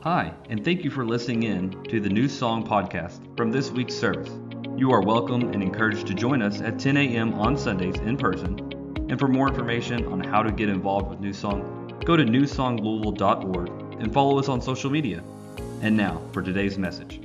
Hi, and thank you for listening in to the New Song Podcast from this week's service. You are welcome and encouraged to join us at 10 a.m. on Sundays in person. And for more information on how to get involved with New Song, go to newsonglouisville.org and follow us on social media. And now for today's message.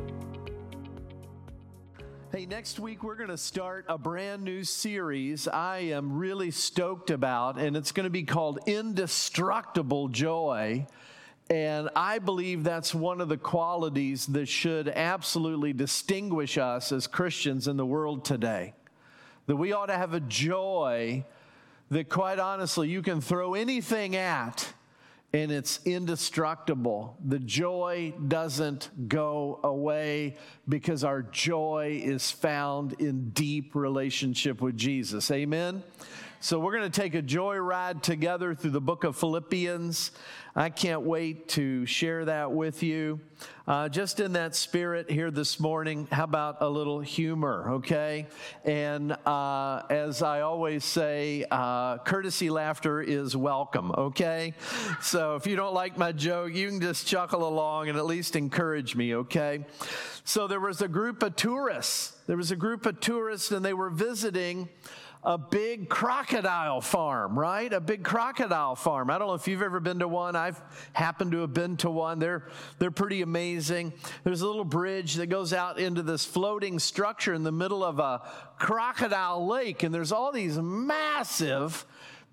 Hey, next week we're going to start a brand new series I am really stoked about, and it's going to be called Indestructible Joy. And I believe that's one of the qualities that should absolutely distinguish us as Christians in the world today. That we ought to have a joy that, quite honestly, you can throw anything at, and it's indestructible. The joy doesn't go away because our joy is found in deep relationship with Jesus. Amen? So we're going to take a joy ride together through the book of Philippians. I can't wait to share that with you. Just in that spirit here this morning, how about a little humor, okay? And as I always say, courtesy laughter is welcome, okay? So if you don't like my joke, you can just chuckle along and at least encourage me, okay? So there was a group of tourists. And they were visiting a big crocodile farm, right? A big crocodile farm. I don't know if you've ever been to one. I've happened to have been to one. They're pretty amazing. There's a little bridge that goes out into this floating structure in the middle of a crocodile lake, and there's all these massive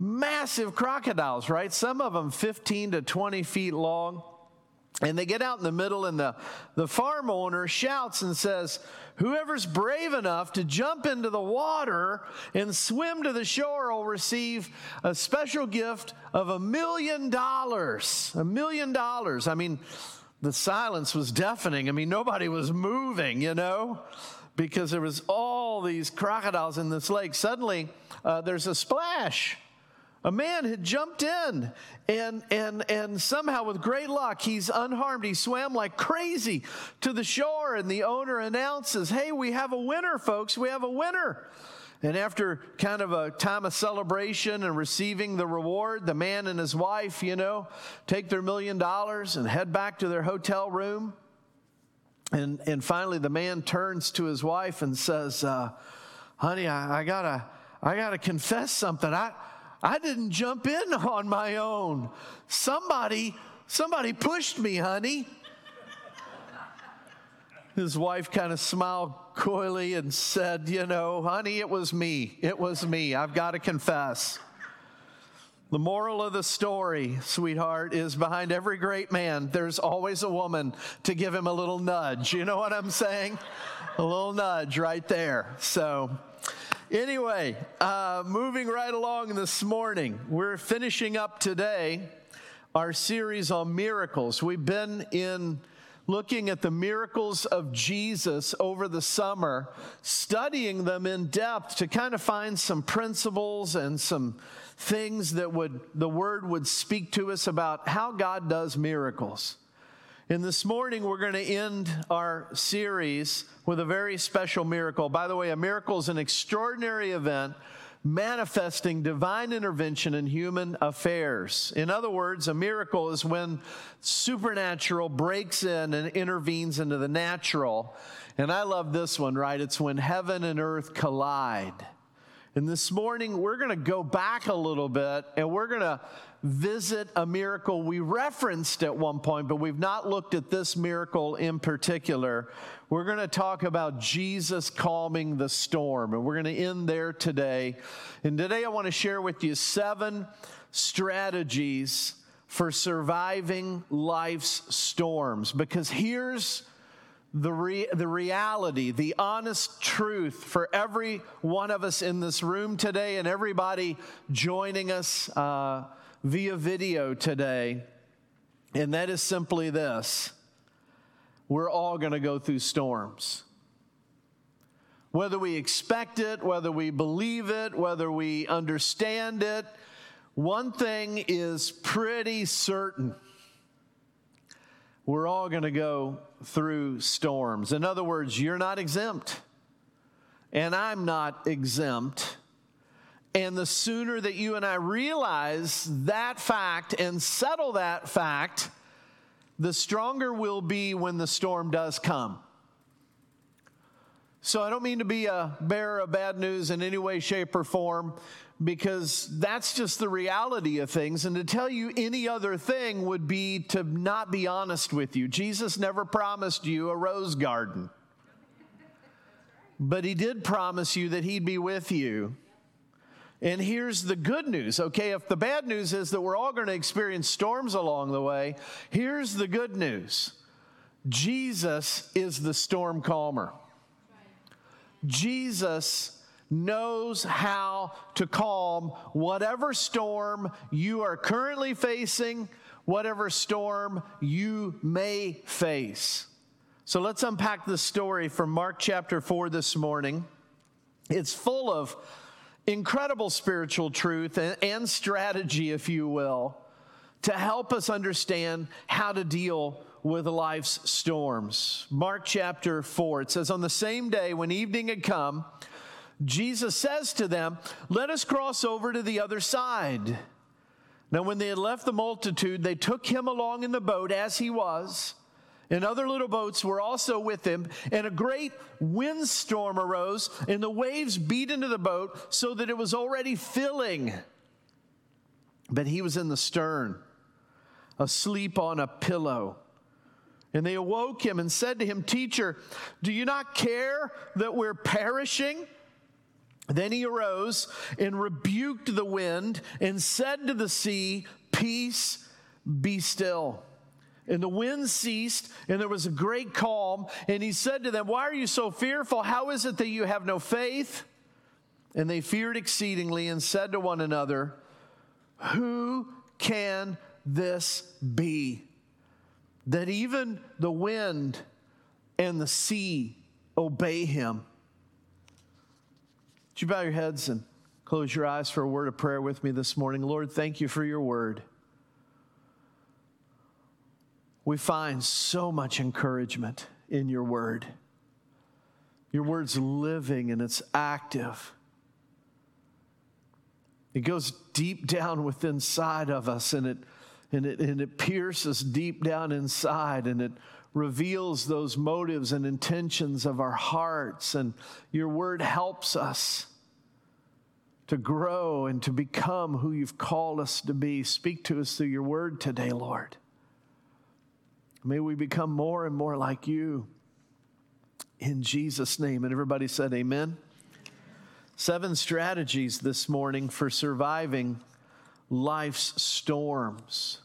crocodiles, right? Some of them 15 to 20 feet long. And they get out in the middle, and the farm owner shouts and says, "Whoever's brave enough to jump into the water and swim to the shore will receive a special gift of $1 million. $1 million. I mean, the silence was deafening. I mean, nobody was moving, because there was all these crocodiles in this lake. Suddenly, there's a splash. A man had jumped in, and somehow with great luck, he's unharmed. He swam like crazy to the shore, and the owner announces, "Hey, we have a winner, folks. We have a winner." And after kind of a time of celebration and receiving the reward, the man and his wife, take their $1 million and head back to their hotel room. And finally, the man turns to his wife and says, "Honey, I gotta confess something. I didn't jump in on my own. Somebody pushed me, honey." His wife kind of smiled coyly and said, "Honey, it was me. It was me. I've got to confess." The moral of the story, sweetheart, is behind every great man, there's always a woman to give him a little nudge. You know what I'm saying? A little nudge right there. So anyway, moving right along this morning, we're finishing up today our series on miracles. We've been looking at the miracles of Jesus over the summer, studying them in depth to kind of find some principles and some things that the Word would speak to us about how God does miracles. And this morning, we're going to end our series with a very special miracle. By the way, a miracle is an extraordinary event manifesting divine intervention in human affairs. In other words, a miracle is when supernatural breaks in and intervenes into the natural. And I love this one, right? It's when heaven and earth collide. And this morning, we're going to go back a little bit, and we're going to visit a miracle we referenced at one point, but we've not looked at this miracle in particular. We're going to talk about Jesus calming the storm, and we're going to end there today. And today I want to share with you 7 strategies for surviving life's storms, because here's the reality, the honest truth for every one of us in this room today and everybody joining us via video today, and that is simply this: we're all going to go through storms. Whether we expect it, whether we believe it, whether we understand it, one thing is pretty certain: we're all going to go through storms. In other words, you're not exempt, and I'm not exempt. And the sooner that you and I realize that fact and settle that fact, the stronger we'll be when the storm does come. So I don't mean to be a bearer of bad news in any way, shape, or form, because that's just the reality of things. And to tell you any other thing would be to not be honest with you. Jesus never promised you a rose garden. But he did promise you that he'd be with you. And here's the good news, okay? If the bad news is that we're all going to experience storms along the way, here's the good news. Jesus is the storm calmer. Jesus knows how to calm whatever storm you are currently facing, whatever storm you may face. So let's unpack the story from Mark chapter 4 this morning. It's full of incredible spiritual truth and strategy, if you will, to help us understand how to deal with life's storms. Mark chapter 4, it says, on the same day when evening had come, Jesus says to them, let us cross over to the other side. Now when they had left the multitude, they took him along in the boat as he was, and other little boats were also with him, and a great windstorm arose, and the waves beat into the boat so that it was already filling. But he was in the stern, asleep on a pillow. And they awoke him and said to him, Teacher, do you not care that we're perishing? Then he arose and rebuked the wind and said to the sea, Peace, be still. And the wind ceased, and there was a great calm. And he said to them, Why are you so fearful? How is it that you have no faith? And they feared exceedingly and said to one another, Who can this be, that even the wind and the sea obey him? Would you bow your heads and close your eyes for a word of prayer with me this morning? Lord, thank you for your word. We find so much encouragement in your word. Your word's living and it's active. It goes deep down within inside of us, and it pierces deep down inside, and it reveals those motives and intentions of our hearts. And your word helps us to grow and to become who you've called us to be. Speak to us through your word today, Lord. May we become more and more like you. In Jesus' name. And everybody said amen. 7 strategies this morning for surviving life's storms.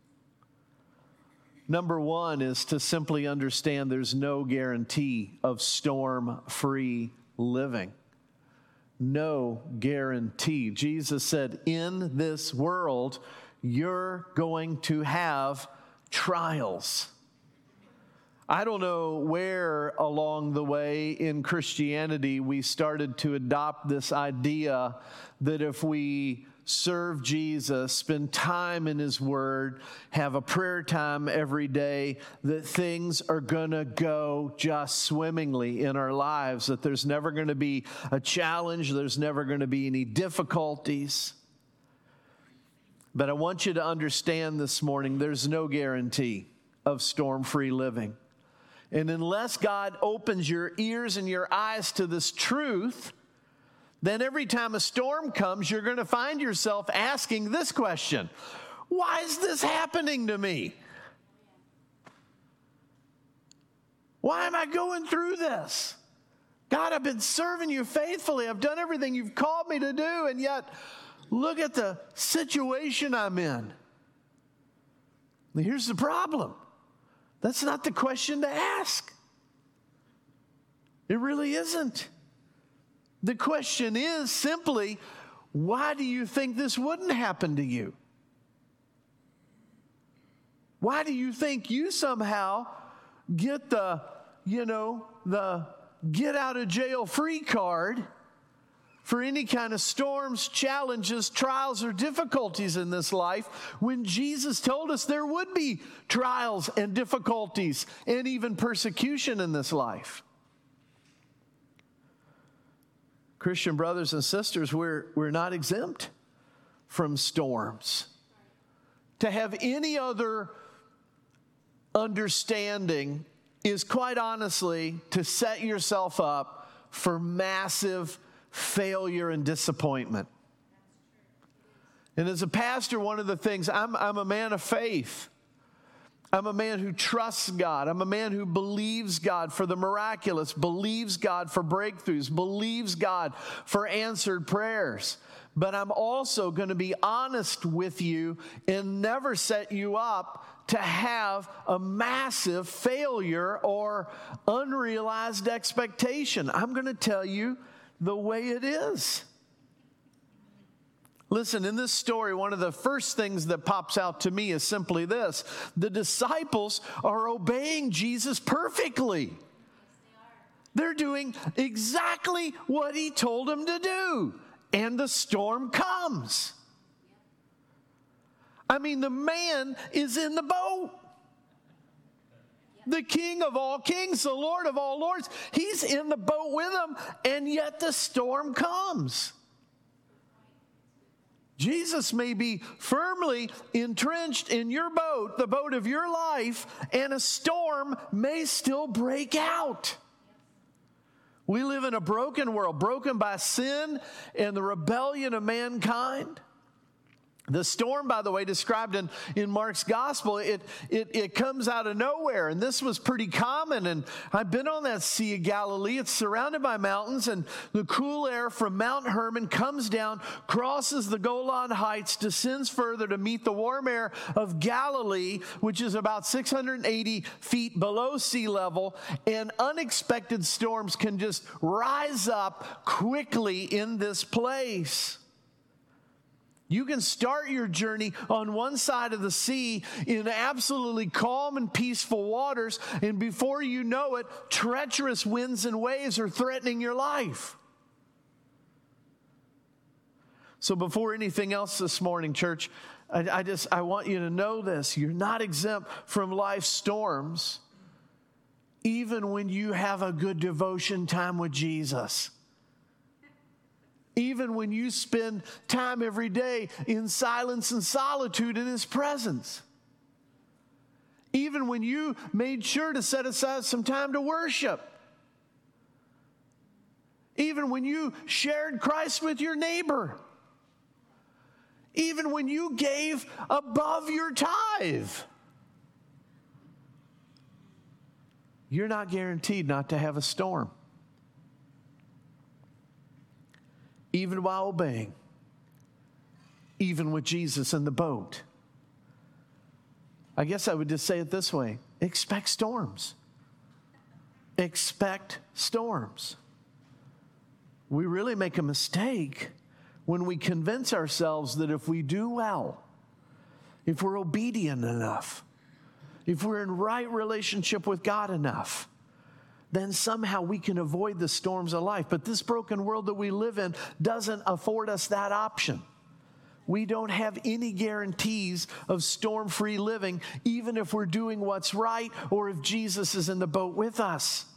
Number 1 is to simply understand there's no guarantee of storm-free living. No guarantee. Jesus said, in this world, you're going to have trials. I don't know where along the way in Christianity we started to adopt this idea that if we serve Jesus, spend time in his word, have a prayer time every day, that things are going to go just swimmingly in our lives, that there's never going to be a challenge, there's never going to be any difficulties. But I want you to understand this morning, there's no guarantee of storm-free living. And unless God opens your ears and your eyes to this truth, then every time a storm comes, you're going to find yourself asking this question: why is this happening to me? Why am I going through this? God, I've been serving you faithfully. I've done everything you've called me to do, and yet look at the situation I'm in. Here's the problem. That's not the question to ask. It really isn't. The question is simply, why do you think this wouldn't happen to you? Why do you think you somehow get the get out of jail free card for any kind of storms, challenges, trials, or difficulties in this life, when Jesus told us there would be trials and difficulties and even persecution in this life? Christian brothers and sisters, we're not exempt from storms. To have any other understanding is quite honestly to set yourself up for massive failure and disappointment. And as a pastor, one of the things, I'm a man of faith. I'm a man who trusts God. I'm a man who believes God for the miraculous, believes God for breakthroughs, believes God for answered prayers. But I'm also going to be honest with you and never set you up to have a massive failure or unrealized expectation. I'm going to tell you the way it is. Listen, in this story, one of the first things that pops out to me is simply this. The disciples are obeying Jesus perfectly. They're doing exactly what he told them to do. And the storm comes. I mean, the man is in the boat. The King of all kings, the Lord of all lords, he's in the boat with them, and yet the storm comes. Jesus may be firmly entrenched in your boat, the boat of your life, and a storm may still break out. We live in a broken world, broken by sin and the rebellion of mankind. The storm, by the way, described in Mark's gospel, it comes out of nowhere. And this was pretty common. And I've been on that Sea of Galilee. It's surrounded by mountains. And the cool air from Mount Hermon comes down, crosses the Golan Heights, descends further to meet the warm air of Galilee, which is about 680 feet below sea level. And unexpected storms can just rise up quickly in this place. You can start your journey on one side of the sea in absolutely calm and peaceful waters, and before you know it, treacherous winds and waves are threatening your life. So before anything else this morning, church, I want you to know this. You're not exempt from life's storms, even when you have a good devotion time with Jesus. Even when you spend time every day in silence and solitude in his presence. Even when you made sure to set aside some time to worship. Even when you shared Christ with your neighbor. Even when you gave above your tithe. You're not guaranteed not to have a storm. Even while obeying, even with Jesus in the boat. I guess I would just say it this way. Expect storms. Expect storms. We really make a mistake when we convince ourselves that if we do well, if we're obedient enough, if we're in right relationship with God enough, then somehow we can avoid the storms of life. But this broken world that we live in doesn't afford us that option. We don't have any guarantees of storm-free living, even if we're doing what's right or if Jesus is in the boat with us.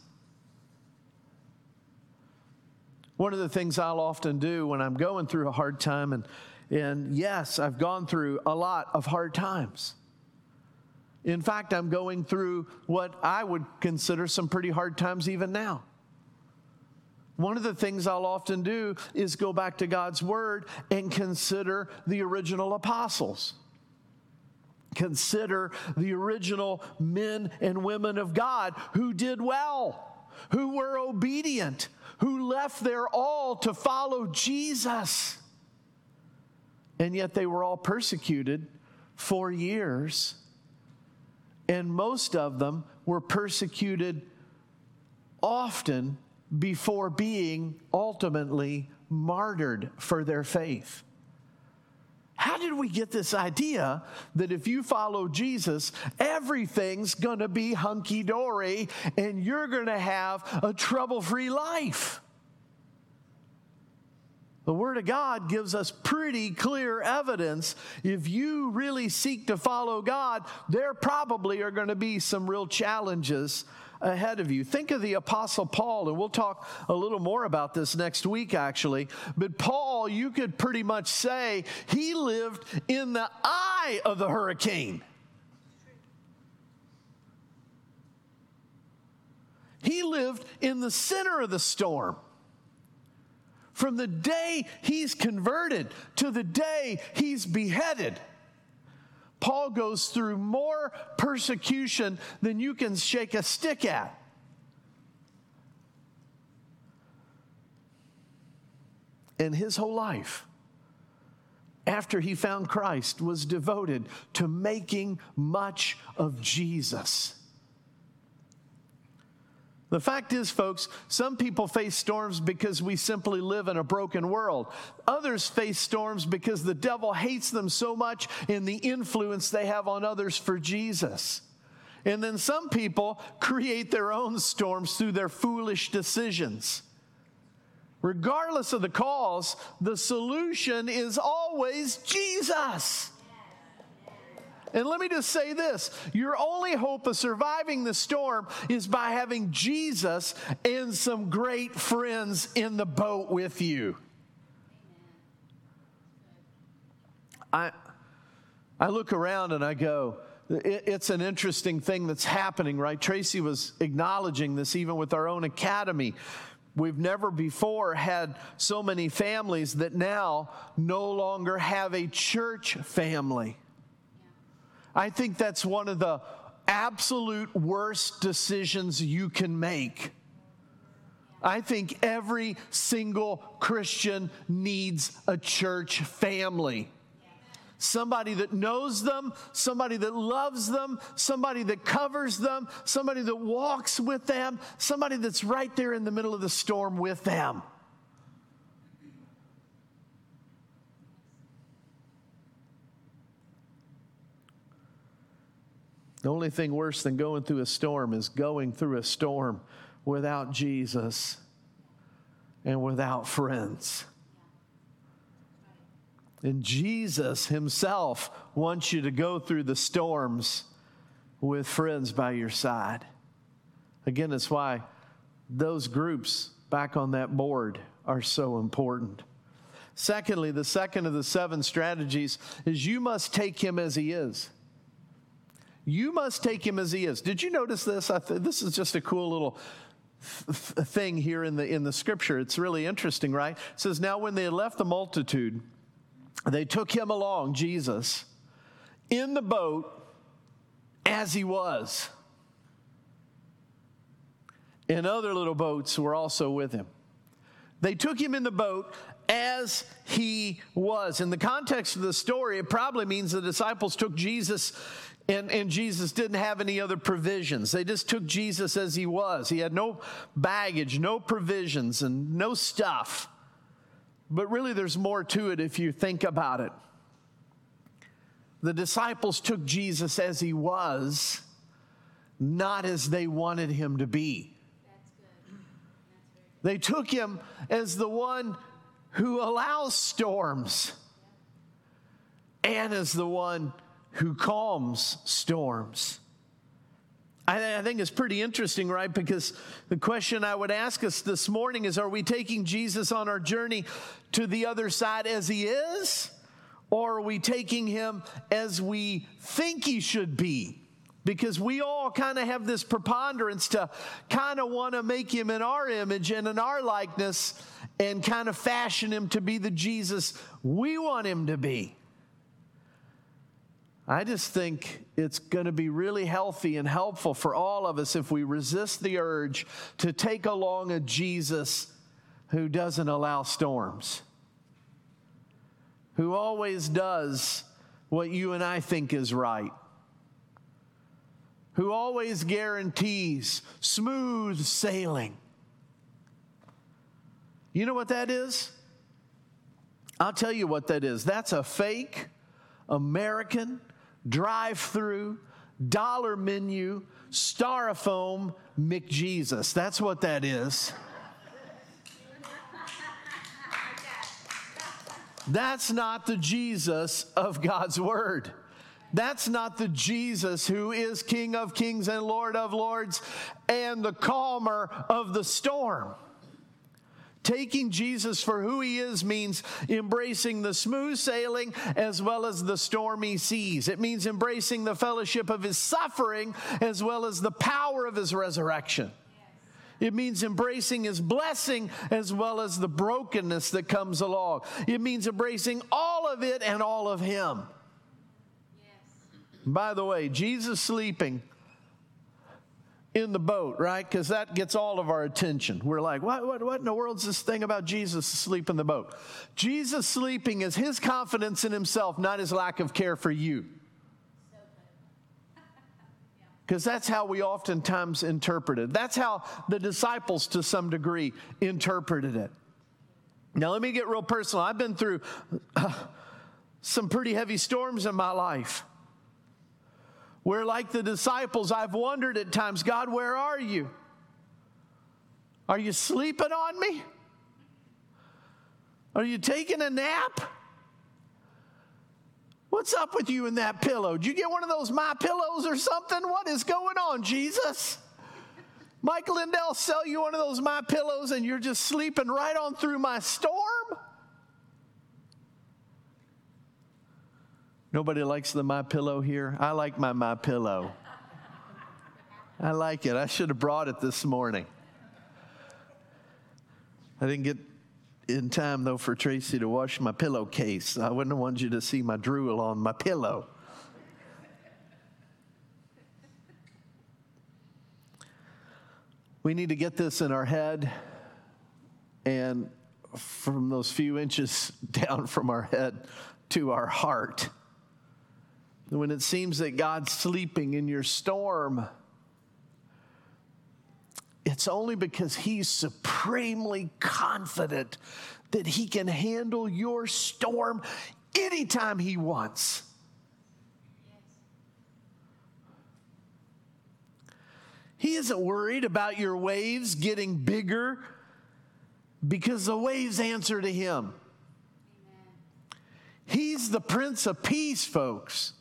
One of the things I'll often do when I'm going through a hard time, and yes, I've gone through a lot of hard times. In fact, I'm going through what I would consider some pretty hard times even now. One of the things I'll often do is go back to God's Word and consider the original apostles. Consider the original men and women of God who did well, who were obedient, who left their all to follow Jesus. And yet they were all persecuted for years. And most of them were persecuted often before being ultimately martyred for their faith. How did we get this idea that if you follow Jesus, everything's going to be hunky-dory and you're going to have a trouble-free life? The Word of God gives us pretty clear evidence. If you really seek to follow God, there probably are going to be some real challenges ahead of you. Think of the Apostle Paul, and we'll talk a little more about this next week, actually. But Paul, you could pretty much say he lived in the eye of the hurricane. He lived in the center of the storm. From the day he's converted to the day he's beheaded, Paul goes through more persecution than you can shake a stick at. And his whole life, after he found Christ, was devoted to making much of Jesus. The fact is, folks, some people face storms because we simply live in a broken world. Others face storms because the devil hates them so much in the influence they have on others for Jesus. And then some people create their own storms through their foolish decisions. Regardless of the cause, the solution is always Jesus. And let me just say this, your only hope of surviving the storm is by having Jesus and some great friends in the boat with you. I look around and I go, it's an interesting thing that's happening, right? Tracy was acknowledging this even with our own academy. We've never before had so many families that now no longer have a church family. I think that's one of the absolute worst decisions you can make. I think every single Christian needs a church family. Somebody that knows them, somebody that loves them, somebody that covers them, somebody that walks with them, somebody that's right there in the middle of the storm with them. The only thing worse than going through a storm is going through a storm without Jesus and without friends. And Jesus himself wants you to go through the storms with friends by your side. Again, that's why those groups back on that board are so important. Secondly, the second of the 7 strategies is you must take him as he is. You must take him as he is. Did you notice this? This is just a cool little thing here in the scripture. It's really interesting, right? It says, now when they had left the multitude, they took him along, Jesus, in the boat as he was. And other little boats were also with him. They took him in the boat as he was. In the context of the story, it probably means the disciples took Jesus and Jesus didn't have any other provisions. They just took Jesus as he was. He had no baggage, no provisions, and no stuff. But really, there's more to it if you think about it. The disciples took Jesus as he was, not as they wanted him to be. That's good. That's They took him as the one who allows storms and as the one who calms storms. I think it's pretty interesting, right? Because the question I would ask us this morning is, are we taking Jesus on our journey to the other side as he is? Or are we taking him as we think he should be? Because we all kind of have this preponderance to kind of want to make him in our image and in our likeness and kind of fashion him to be the Jesus we want him to be. I just think it's going to be really healthy and helpful for all of us if we resist the urge to take along a Jesus who doesn't allow storms, who always does what you and I think is right, who always guarantees smooth sailing. You know what that is? I'll tell you what that is. That's a fake American drive-through, dollar menu, styrofoam McJesus. That's what that is. That's not the Jesus of God's Word. That's not the Jesus who is King of Kings and Lord of Lords and the calmer of the storm. Taking Jesus for who he is means embracing the smooth sailing as well as the stormy seas. It means embracing the fellowship of his suffering as well as the power of his resurrection. It means embracing His blessing as well as the brokenness that comes along. It means embracing all of it and all of Him. Yes. By the way, Jesus sleeping in the boat, right? Because that gets all of our attention. We're like, what in the world is this thing about Jesus asleep in the boat? Jesus sleeping is His confidence in Himself, not His lack of care for you. Because that's how we oftentimes interpret it. That's how the disciples, to some degree, interpreted it. Now, let me get real personal. I've been through some pretty heavy storms in my life, where, like the disciples, I've wondered at times, God, where are you? Are you sleeping on me? Are you taking a nap? What's up with you in that pillow? Did you get one of those My Pillows or something? What is going on, Jesus? Mike Lindell sell you one of those My Pillows and you're just sleeping right on through my storm? Nobody likes the My Pillow here? I like my Pillow. I like it. I should have brought it this morning. I didn't get in time, though, for Tracy to wash my pillowcase. I wouldn't want you to see my drool on my pillow. We need to get this in our head, and from those few inches down from our head to our heart. When it seems that God's sleeping in your storm, it's only because He's supremely confident that He can handle your storm anytime He wants. He isn't worried about your waves getting bigger because the waves answer to Him. Amen. He's the Prince of Peace, folks.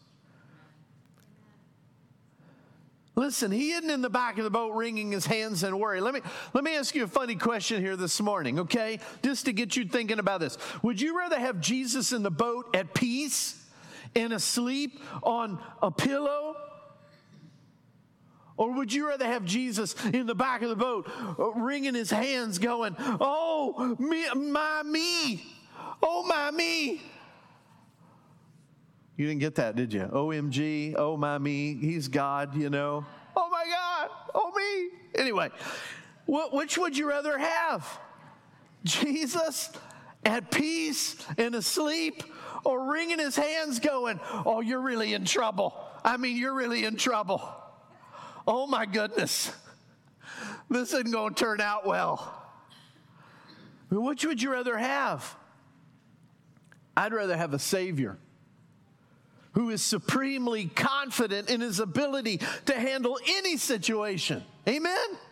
Listen, He isn't in the back of the boat wringing His hands in worry. Let me ask you a funny question here this morning, okay? Just to get you thinking about this. Would you rather have Jesus in the boat at peace and asleep on a pillow? Or would you rather have Jesus in the back of the boat wringing His hands going, oh, me, oh, my me. You didn't get that, did you? OMG, oh my me, He's God, you know. Oh my God, oh me. Anyway, which would you rather have? Jesus at peace and asleep, or wringing His hands going, oh, you're really in trouble. I mean, you're really in trouble. Oh my goodness, this isn't going to turn out well. Which would you rather have? I'd rather have a Savior who is supremely confident in His ability to handle any situation. Amen?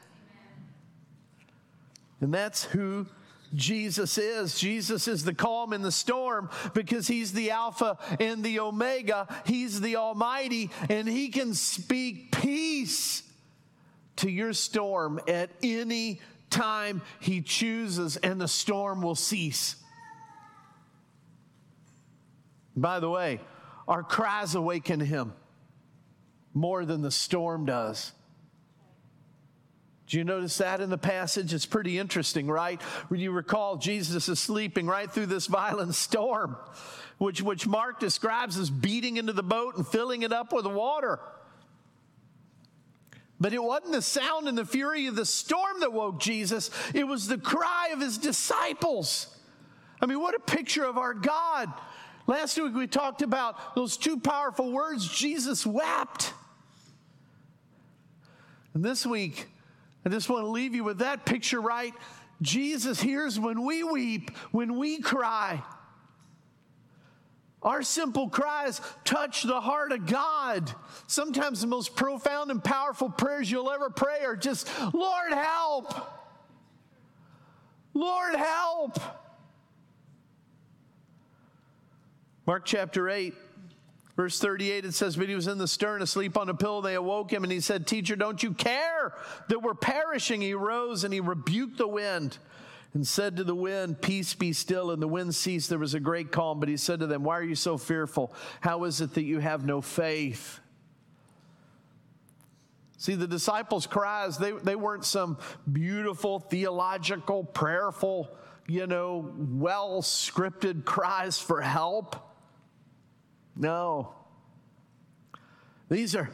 And that's who Jesus is. Jesus is the calm in the storm because He's the Alpha and the Omega. He's the Almighty, and He can speak peace to your storm at any time He chooses, and the storm will cease. By the way, our cries awaken Him more than the storm does. Do you notice that in the passage? It's pretty interesting, right? When you recall, Jesus is sleeping right through this violent storm, which Mark describes as beating into the boat and filling it up with water. But it wasn't the sound and the fury of the storm that woke Jesus. It was the cry of His disciples. I mean, what a picture of our God. Last week we talked about those two powerful words, Jesus wept. And this week, I just want to leave you with that picture, right? Jesus hears when we weep, when we cry. Our simple cries touch the heart of God. Sometimes the most profound and powerful prayers you'll ever pray are just, Lord, help. Lord, help. Mark chapter 8, verse 38, it says, but He was in the stern asleep on a pillow. They awoke Him, and He said, Teacher, don't you care that we're perishing? He rose, and He rebuked the wind and said to the wind, peace, be still. And the wind ceased. There was a great calm. But He said to them, why are you so fearful? How is it that you have no faith? See, the disciples' cries, they weren't some beautiful, theological, prayerful, well-scripted cries for help. No. These are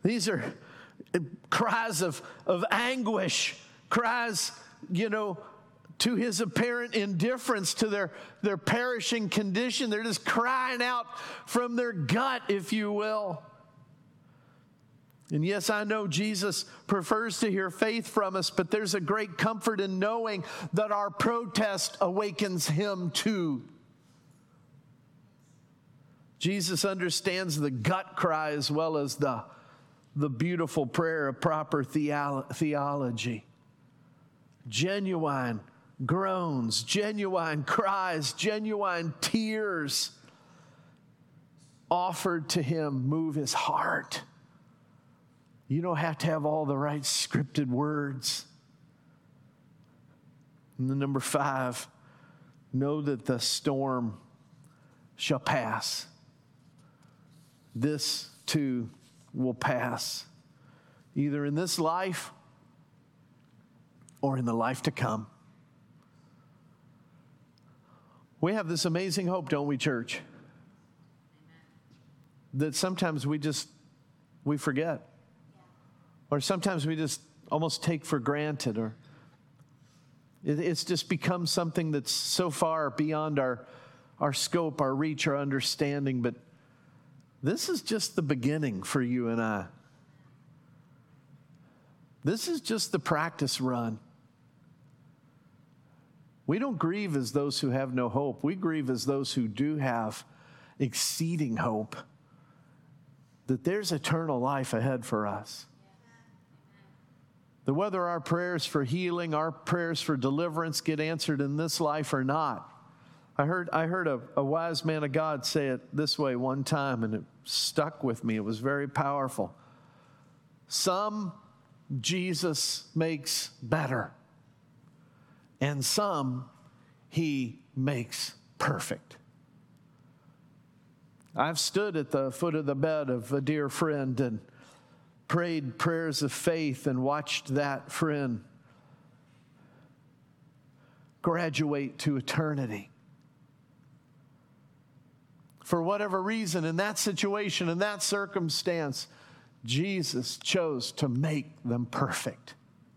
cries of anguish, cries, to his apparent indifference to their perishing condition. They're just crying out from their gut, if you will. And yes, I know Jesus prefers to hear faith from us, but there's a great comfort in knowing that our protest awakens him too. Jesus understands the gut cry as well as the beautiful prayer of proper theology. Genuine groans, genuine cries, genuine tears offered to him move his heart. You don't have to have all the right scripted words. And then number 5, know that the storm shall pass. This too will pass, either in this life or in the life to come. We have this amazing hope, don't we, church? That sometimes we forget. Or sometimes we just almost take for granted, or it's just become something that's so far beyond our scope, our reach, our understanding. But this is just the beginning for you and I. This is just the practice run. We don't grieve as those who have no hope. We grieve as those who do have exceeding hope that there's eternal life ahead for us. That whether our prayers for healing, our prayers for deliverance get answered in this life or not. I heard a wise man of God say it this way one time, and it stuck with me. It was very powerful. Some Jesus makes better, and some he makes perfect. I've stood at the foot of the bed of a dear friend and prayed prayers of faith and watched that friend graduate to eternity. For whatever reason, in that situation, in that circumstance, Jesus chose to make them perfect.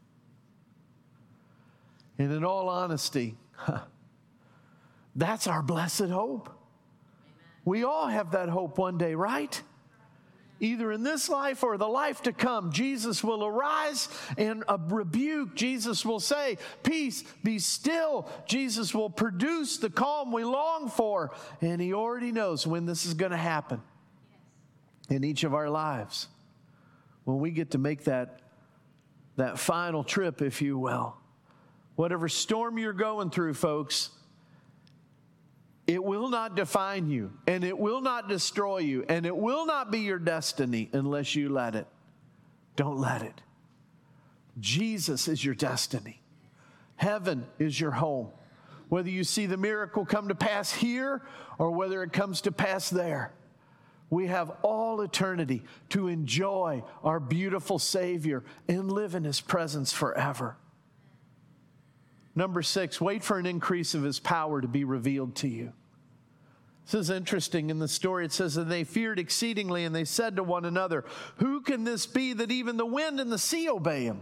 And in all honesty, that's our blessed hope. Amen. We all have that hope one day, right? Either in this life or the life to come, Jesus will arise and rebuke. Jesus will say, "Peace, be still." Jesus will produce the calm we long for. And he already knows when this is going to happen in each of our lives. When we get to make that final trip, if you will. Whatever storm you're going through, folks, it will not define you, and it will not destroy you, and it will not be your destiny unless you let it. Don't let it. Jesus is your destiny. Heaven is your home. Whether you see the miracle come to pass here or whether it comes to pass there, we have all eternity to enjoy our beautiful Savior and live in His presence forever. Number 6, wait for an increase of His power to be revealed to you. This is interesting in the story. It says, "And they feared exceedingly, and they said to one another, 'Who can this be that even the wind and the sea obey Him?'"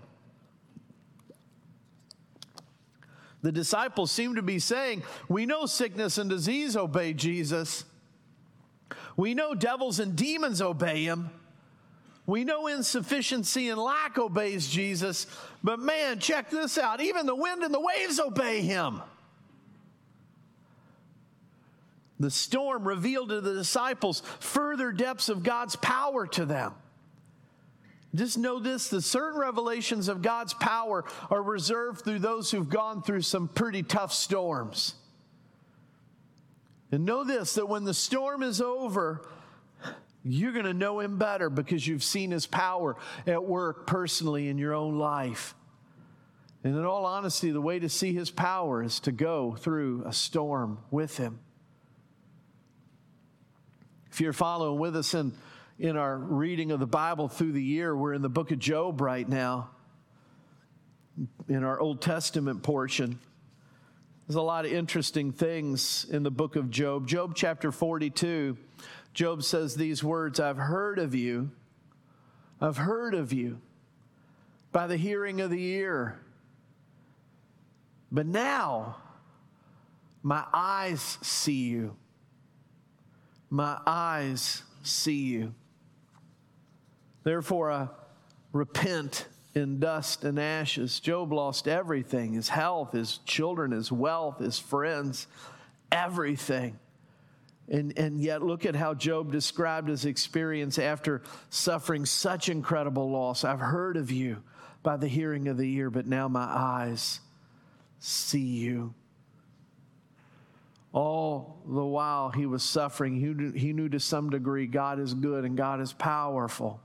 The disciples seem to be saying, "We know sickness and disease obey Jesus. We know devils and demons obey Him. We know insufficiency and lack obeys Jesus. But man, check this out. Even the wind and the waves obey Him." The storm revealed to the disciples further depths of God's power to them. Just know this, that certain revelations of God's power are reserved through those who've gone through some pretty tough storms. And know this, that when the storm is over, you're going to know Him better because you've seen His power at work personally in your own life. And in all honesty, the way to see His power is to go through a storm with Him. If you're following with us in in our reading of the Bible through the year. We're in the book of Job right now, in our Old Testament portion. There's a lot of interesting things in the book of Job. Job chapter 42, Job says these words, I've heard of you by the hearing of the ear. But now my eyes see you. My eyes see you. Therefore I repent in dust and ashes. Job lost everything, his health, his children, his wealth, his friends, everything. And yet look at how Job described his experience after suffering such incredible loss. I've heard of you by the hearing of the ear, but now my eyes see you. All the while he was suffering, he knew to some degree God is good and God is powerful.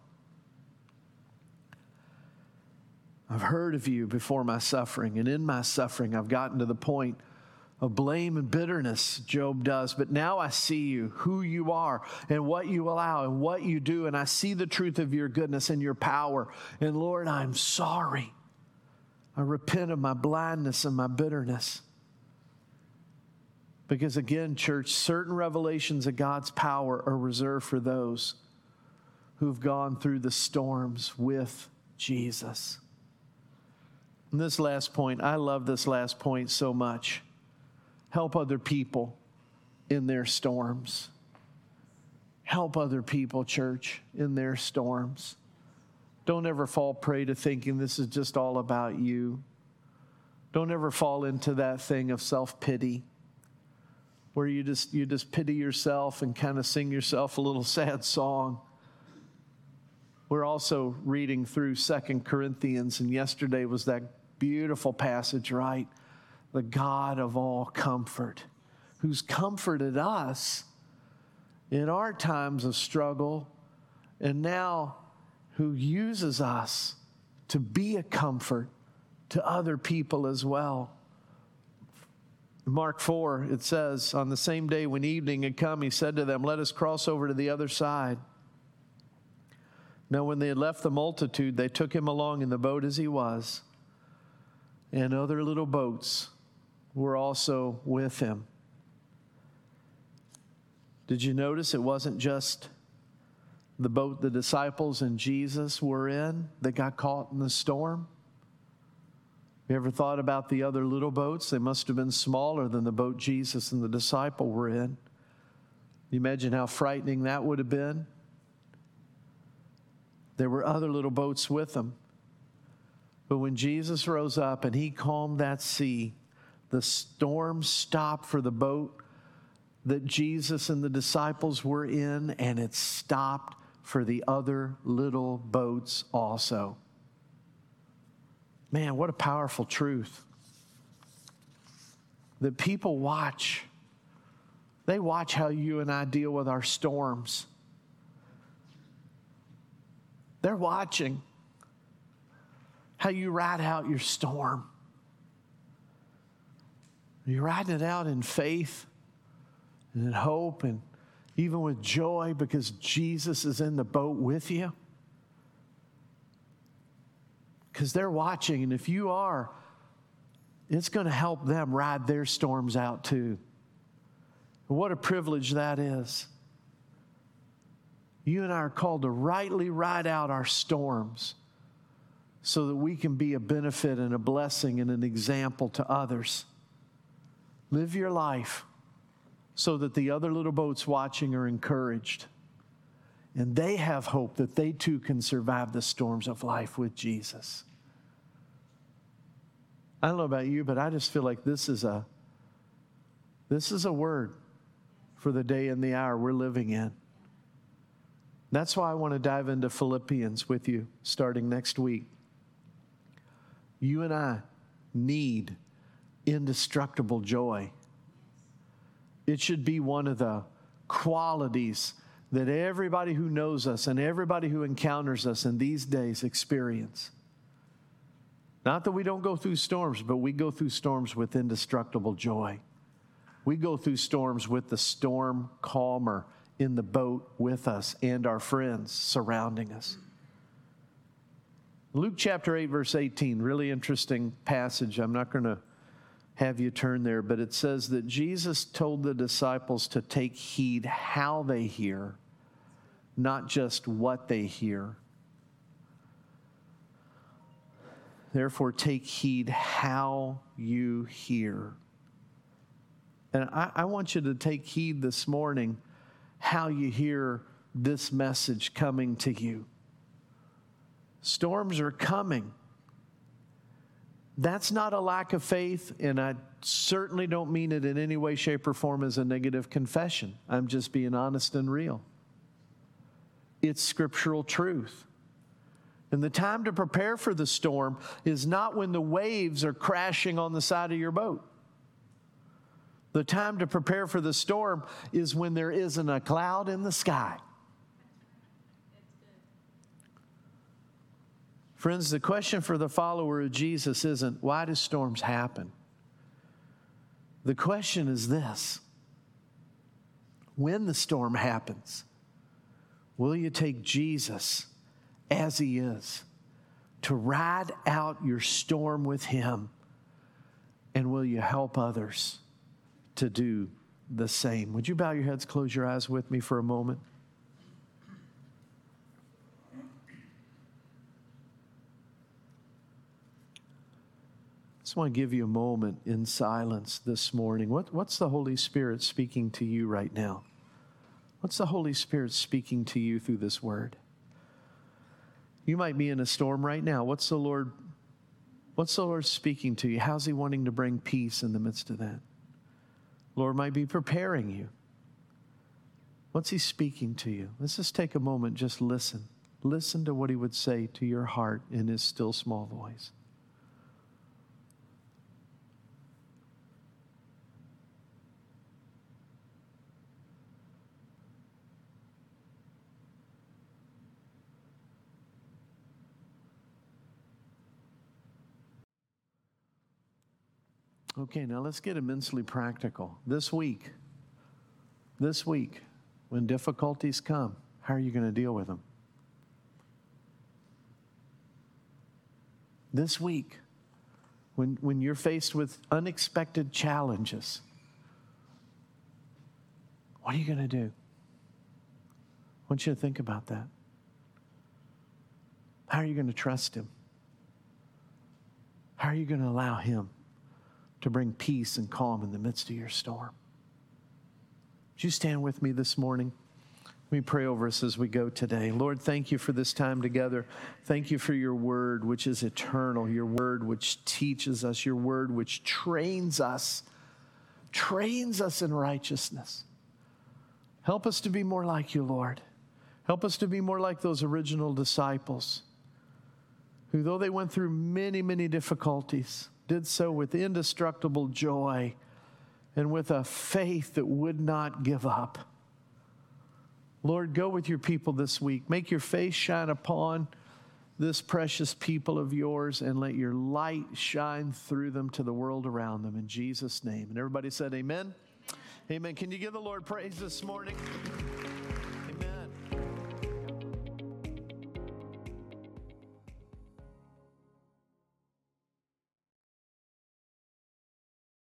I've heard of you before my suffering, and in my suffering I've gotten to the point of blame and bitterness, Job does. But now I see you, who you are, and what you allow, and what you do, and I see the truth of your goodness and your power. And Lord, I'm sorry. I repent of my blindness and my bitterness. Because again, church, certain revelations of God's power are reserved for those who've gone through the storms with Jesus. And this last point, I love this last point so much. Help other people in their storms. Help other people, church, in their storms. Don't ever fall prey to thinking this is just all about you. Don't ever fall into that thing of self-pity where you just pity yourself and kind of sing yourself a little sad song. We're also reading through 2 Corinthians, and yesterday was that beautiful passage, right? The God of all comfort, who's comforted us in our times of struggle, and now who uses us to be a comfort to other people as well. Mark 4, it says, on the same day when evening had come, he said to them, let us cross over to the other side. Now when they had left the multitude, they took him along in the boat as he was, and other little boats were also with him. Did you notice it wasn't just the boat the disciples and Jesus were in that got caught in the storm? You ever thought about the other little boats? They must have been smaller than the boat Jesus and the disciple were in. You imagine how frightening that would have been? There were other little boats with them. But when Jesus rose up and he calmed that sea, the storm stopped for the boat that Jesus and the disciples were in, and it stopped for the other little boats also. Man, what a powerful truth. That people watch. They watch how you and I deal with our storms. They're watching how you ride out your storm. You're riding it out in faith and in hope and even with joy because Jesus is in the boat with you. Because they're watching, and if you are, it's going to help them ride their storms out too. And what a privilege that is. You and I are called to rightly ride out our storms so that we can be a benefit and a blessing and an example to others. Live your life so that the other little boats watching are encouraged. And they have hope that they too can survive the storms of life with Jesus. I don't know about you, but I just feel like this is a word for the day and the hour we're living in. That's why I want to dive into Philippians with you starting next week. You and I need indestructible joy. It should be one of the qualities that everybody who knows us and everybody who encounters us in these days experience. Not that we don't go through storms, but we go through storms with indestructible joy. We go through storms with the storm calmer in the boat with us and our friends surrounding us. Luke chapter 8, verse 18, really interesting passage. I'm not going to have you turn there, but it says that Jesus told the disciples to take heed how they hear, not just what they hear. Therefore, take heed how you hear. And I want you to take heed this morning how you hear this message coming to you. Storms are coming. That's not a lack of faith, and I certainly don't mean it in any way, shape, or form as a negative confession. I'm just being honest and real. It's scriptural truth. And the time to prepare for the storm is not when the waves are crashing on the side of your boat. The time to prepare for the storm is when there isn't a cloud in the sky. Friends, the question for the follower of Jesus isn't, why do storms happen? The question is this: when the storm happens, will you take Jesus as He is to ride out your storm with Him? And will you help others to do the same? Would you bow your heads, close your eyes with me for a moment? I just want to give you a moment in silence this morning. What's the Holy Spirit speaking to you right now? What's the Holy Spirit speaking to you through this word? You might be in a storm right now. What's the Lord speaking to you? How's He wanting to bring peace in the midst of that? Lord might be preparing you. What's He speaking to you? Let's just take a moment, just listen. Listen to what He would say to your heart in His still small voice. Okay, now let's get immensely practical. This week, when difficulties come, how are you going to deal with them? This week, when you're faced with unexpected challenges, what are you going to do? I want you to think about that. How are you going to trust Him? How are you going to allow Him to bring peace and calm in the midst of your storm? Would you stand with me this morning? Let me pray over us as we go today. Lord, thank you for this time together. Thank you for your word, which is eternal, your word which teaches us, your word which trains us in righteousness. Help us to be more like you, Lord. Help us to be more like those original disciples who, though they went through many, many difficulties, did so with indestructible joy and with a faith that would not give up. Lord, go with your people this week. Make your face shine upon this precious people of yours and let your light shine through them to the world around them in Jesus' name. And everybody said amen. Amen. Can you give the Lord praise this morning?